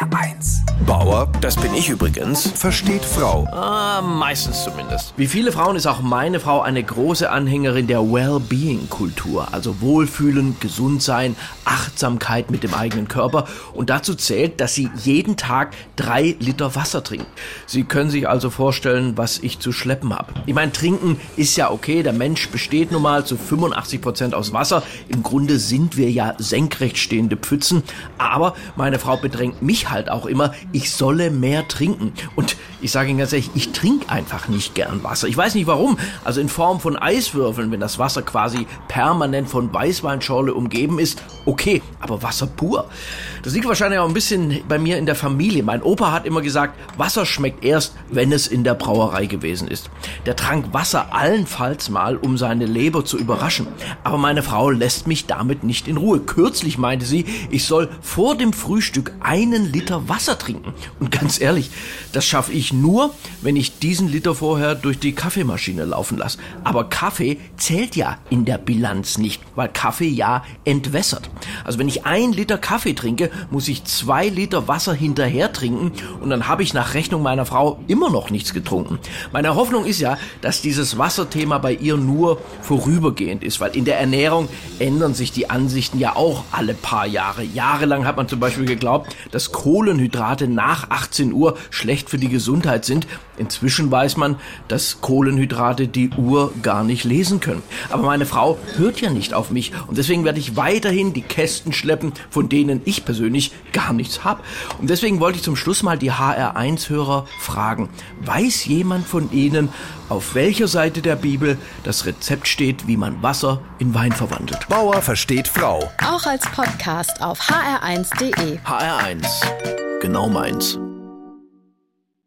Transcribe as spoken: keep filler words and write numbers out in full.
R eins. Bauer, das bin ich übrigens, versteht Frau. Ah, meistens zumindest. Wie viele Frauen ist auch meine Frau eine große Anhängerin der Well-Being-Kultur. Also Wohlfühlen, gesund sein, Achtsamkeit mit dem eigenen Körper. Und dazu zählt, dass sie jeden Tag drei Liter Wasser trinkt. Sie können sich also vorstellen, was ich zu schleppen habe. Ich meine, trinken ist ja okay. Der Mensch besteht nun mal zu fünfundachtzig Prozent aus Wasser. Im Grunde sind wir ja senkrecht stehende Pfützen. Aber meine Frau bedrängt mich halt auch immer, ich solle mehr trinken. Und ich sage Ihnen ganz ehrlich, ich trinke einfach nicht gern Wasser. Ich weiß nicht warum. Also in Form von Eiswürfeln, wenn das Wasser quasi permanent von Weißweinschorle umgeben ist, okay. Aber Wasser pur. Das liegt wahrscheinlich auch ein bisschen bei mir in der Familie. Mein Opa hat immer gesagt, Wasser schmeckt erst, wenn es in der Brauerei gewesen ist. Der trank Wasser allenfalls mal, um seine Leber zu überraschen. Aber meine Frau lässt mich damit nicht in Ruhe. Kürzlich meinte sie, ich soll vor dem Frühstück einen Liter Wasser trinken. Und ganz ehrlich, das schaffe ich nur, wenn ich diesen Liter vorher durch die Kaffeemaschine laufen lasse. Aber Kaffee zählt ja in der Bilanz nicht, weil Kaffee ja entwässert. Also wenn ich ein Liter Kaffee trinke, muss ich zwei Liter Wasser hinterher trinken und dann habe ich nach Rechnung meiner Frau immer noch nichts getrunken. Meine Hoffnung ist ja, dass dieses Wasserthema bei ihr nur vorübergehend ist, weil in der Ernährung ändern sich die Ansichten ja auch alle paar Jahre. Jahrelang hat man zum Beispiel geglaubt, dass Kohlenhydrate nach achtzehn Uhr schlecht für die Gesundheit sind. Inzwischen weiß man, dass Kohlenhydrate die Uhr gar nicht lesen können. Aber meine Frau hört ja nicht auf mich und deswegen werde ich weiterhin die Kästen schleppen, von denen ich persönlich gar nichts habe. Und deswegen wollte ich zum Schluss mal die H R eins Hörer fragen, weiß jemand von Ihnen, auf welcher Seite der Bibel das Rezept steht, wie man Wasser in Wein verwandelt? Bauer versteht Frau. Auch als Podcast auf h r eins punkt d e. H R eins, genau meins.